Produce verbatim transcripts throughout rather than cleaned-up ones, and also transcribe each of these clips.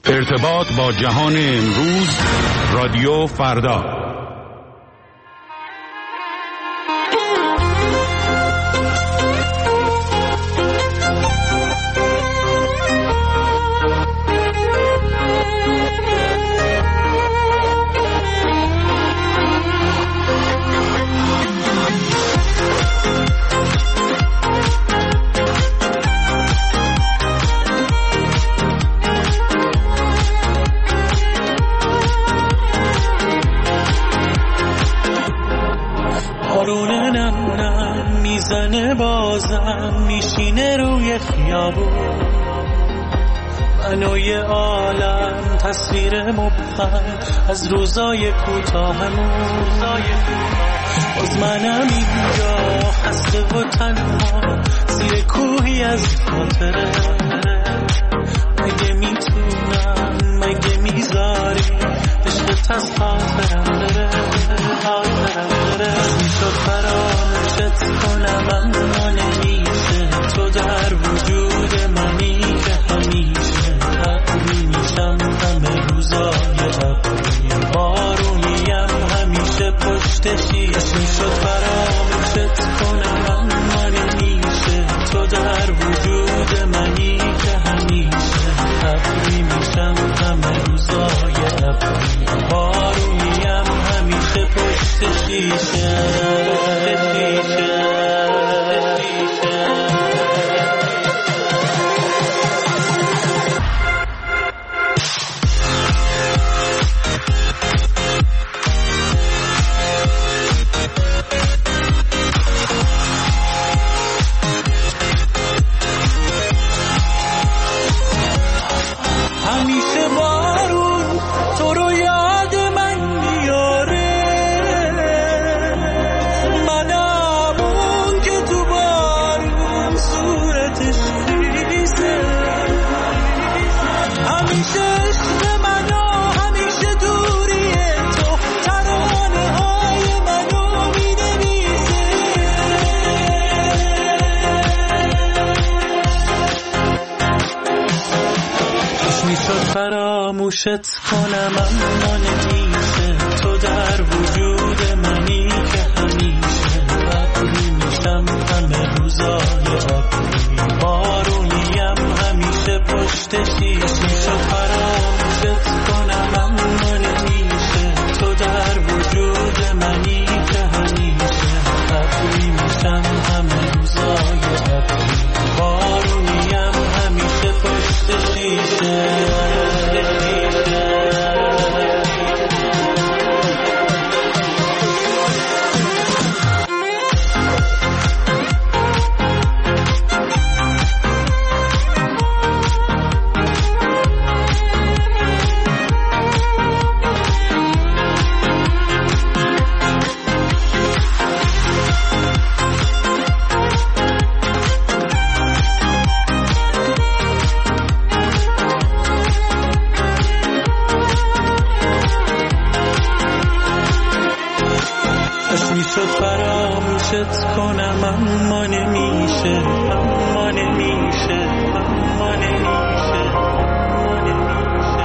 ارتباط با جهان امروز، رادیو فردا. بازم میشینه روی خیابون، منوی عالم تصویر مبهم از روزای کوتاهمون. باز منم اینجا خسته و تنها زیر کوهی از خاطره. مگه میتونم، مگه میذاری عشقت از خاطرم بره، خاطرم بره. میشد فراموشت کنم اما نمیشه، تو در وجود منی که همیشه تقوی میشم همه روزای ابری، بارونیم همیشه پشت شیش. میشد فراموشت کنم اما نمیشه، تو در وجود منی که همیشه تقوی میشم همه روزای ابری، بارونیم همیشه پشت شیشه. فراموشت کنم اما نمیشه، تو در وجود منی که همیشه تقوی میشم همه روزای ابری، بارونیم همیشه پشت شیش. میشد فراموشت کنم اما نمیشه، تو در وجود منی که همیشه تقوی میشم همه روزای ابری، بارونیم همیشه پشت شیشه. کنم اما نمیشه، اما نمیشه، اما نمیشه، اما نمیشه.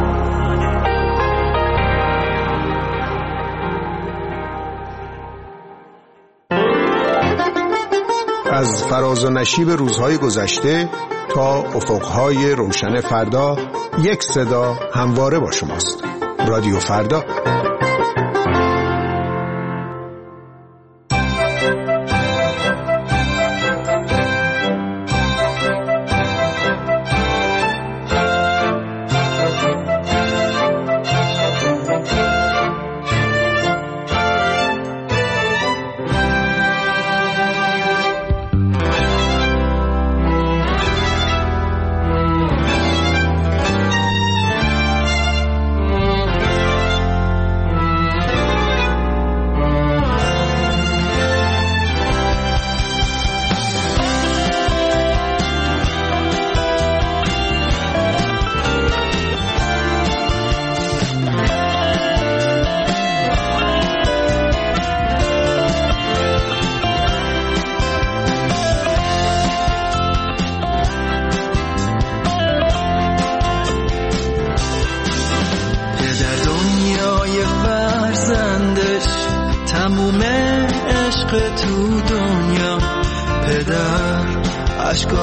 از فراز و نشیب روزهای گذشته تا افقهای روشن فردا، یک صدا همواره با شماست. رادیو فردا.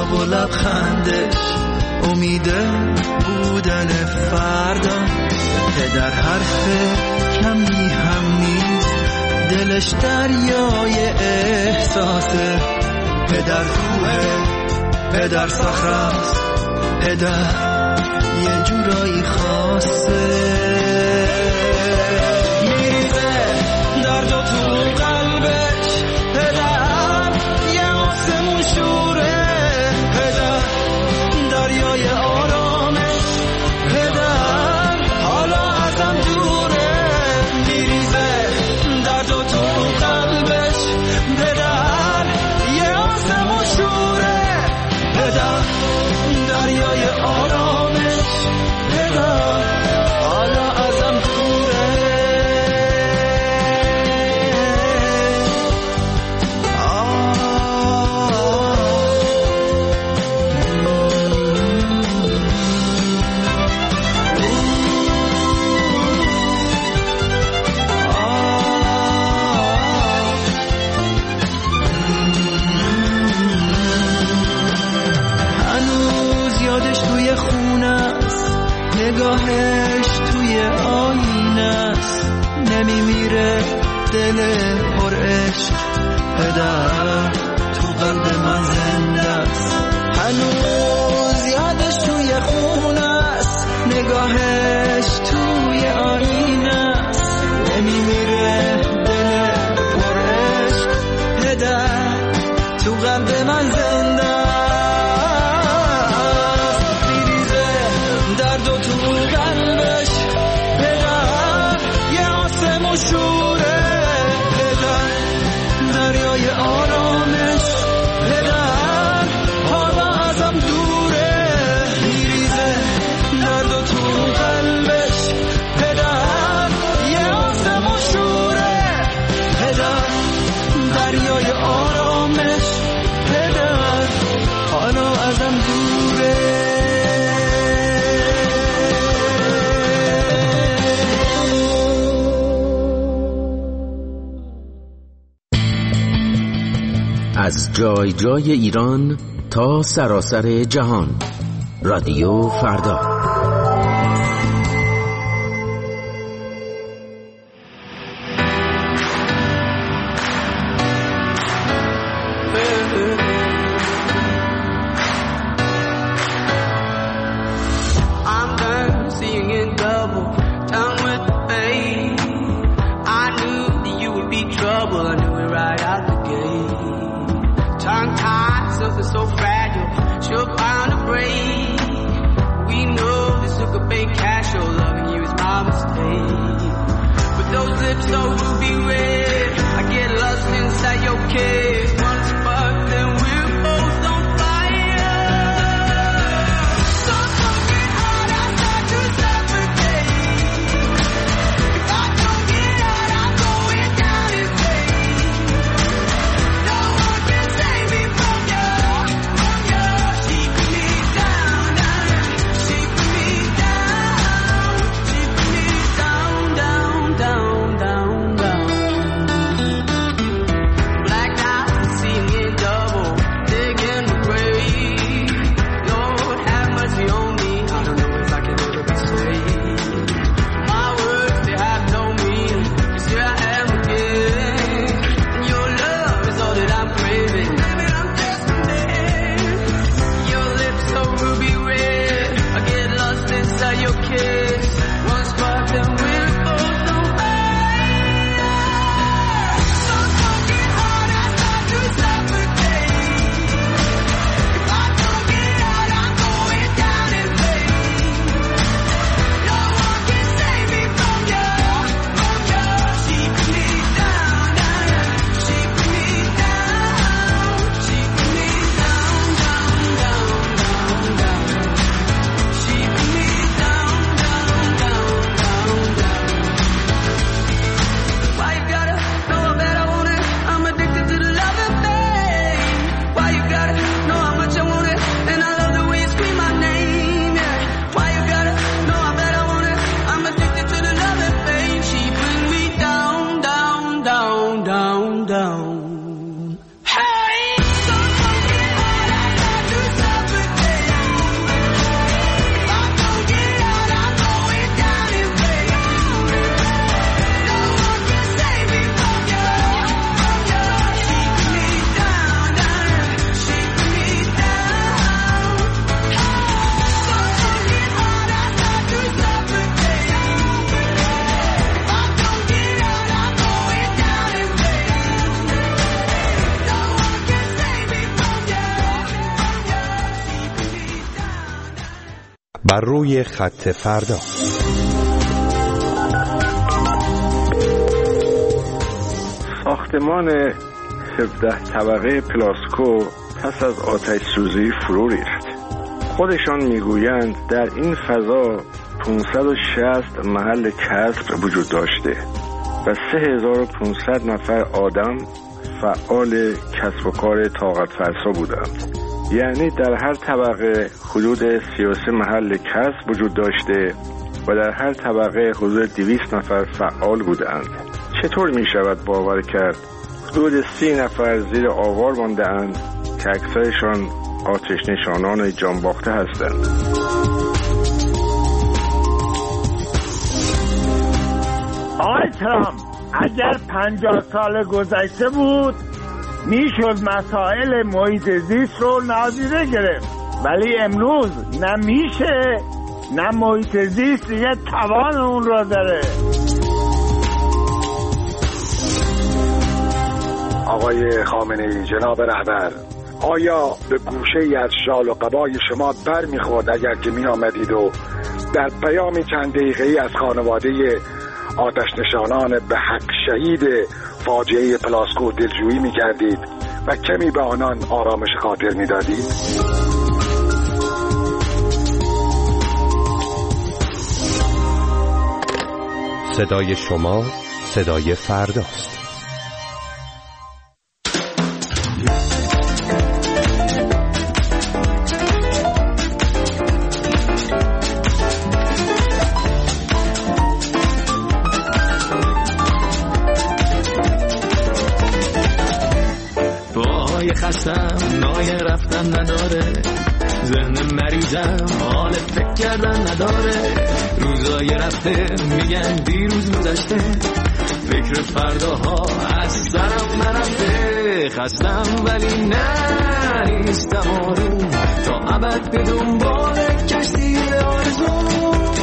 و لبخندش امید بودن فردا. پدر حرف کمی هم نیست، دلش دریای احساسه. پدر کوه، پدر صخره‌ست، پدر یه جورایی خاصه. میریزه درد و تو قلبش، پدر یه آسمون شوره. پدر دریای آرامش، پدر حالا ازم دوره. میریزه درد و تو قلبش، پدر یه آسمون شوره. پدر دریای آرامش، پدر حالا ازم دوره. هنوز یادش توی خونه است، نگاهش توی آینه است. نمیمیره دل پر عشق، پدر تو قلب من زنده است. هنوز یادش توی خونه است، نگاهش توی آینه است. نمیمیره دل پر عشق، پدر تو قلب من زنده است. میریزه درد و تو قلبش، پدر یه آسمون شوره. پدر دریای آرامش، پدر حالا ازم دوره. میریزه درد و تو قلبش، پدر یه آسمون شوره. پدر دریای آرامش، پدر حالا ازم دوره. از جای جای ایران تا سراسر جهان، رادیو فردا. I'm done seeing in double, done with the pain. I knew that you would be trouble, I knew it right out the gate. Tongue-tied, something so fragile, sure bound to break. We know this took a big cash, so loving you is my mistake. But those lips so ruby red, I get lost inside your kiss. One spark, then we're both on fire. So fucking hard, I start to suffocate. If I don't get out, I'm going down in flames. No one can save me from you, from you. She put me down, down. She put me down. She put me down, down, down, down, down. Blacked out, seeing it double, digging the grave. Lord, have mercy on me. I don't know if I can ever be saved. My words, they have no meaning. 'Cause here I am again. And your love is all that I'm craving. Baby, I'm just a man. Your lips so ruby red, I get lost inside your kiss. One spark, then we're both on fire. So fucking hard, I start to suffocate. If I don't get out, I'm going down in flames. No one can save me from you, from you. She put me down, down. She put me down. She put me down, down, down, down, down. She put me down, down, down, down, down. بر روی خط فردا. ساختمان هفده طبقه پلاسکو پس از آتش سوزی فرو ریخت. خودشان میگویند در این فضا پانصد و شصت محل کسب وجود داشته و سه هزار و پانصد نفر آدم فعال کسب و کار طاقت فرسا بودند. یعنی در هر طبقه حدود سی و سه محل کسب وجود داشته و در هر طبقه حدود دویست نفر فعال بودند. چطور می شود باور کرد حدود سی نفر زیر آوار مانده اند که اکثرشان آتش نشانان جانباخته هستند؟ آقای ترامپ، اگر پنجاه سال گذشته بود میشد مسائل محیط زیست رو نادیده گرفت، ولی امروز نه میشه نه محیط زیست دیگه توان اون رو داره. آقای خامنه‌ای، جناب رهبر، آیا به گوشه از شال و قبای شما بر میخورد اگر که می آمدید و در پیامی چند دقیقه‌ای از خانواده آتش نشانان به حق شهید فاجعه پلاسکو دلجویی می کردید و کمی به آنان آرامش خاطر می دادید؟ صدای شما صدای فرداست. خستم نای رفتن نداره، ذهن مریضم حال فکر کردن نداره، روزای رفته میگن دیروز گذشته، فکر فرداها از سرم نرفته، خستم ولی نه نیستم آروم، تا ابد به دنبال کشتی آرزو.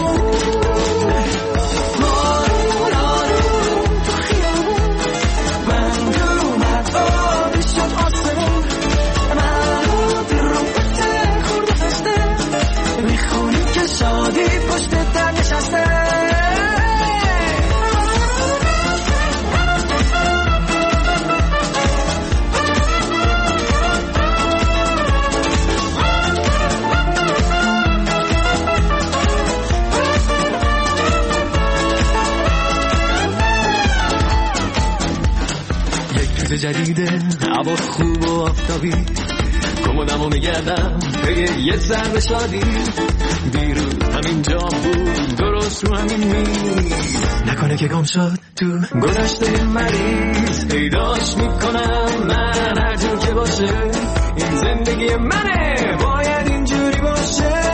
جدیده هوا خوب و آفتابی، کمونمو میگردم به یه ذره شادی، دیروز همین جا بود درست رو همین میز، نکنه که گم شد تو گذشته مریض، پیداش میکنم من هر جور که باشه، این زندگی منه باید اینجوری باشه.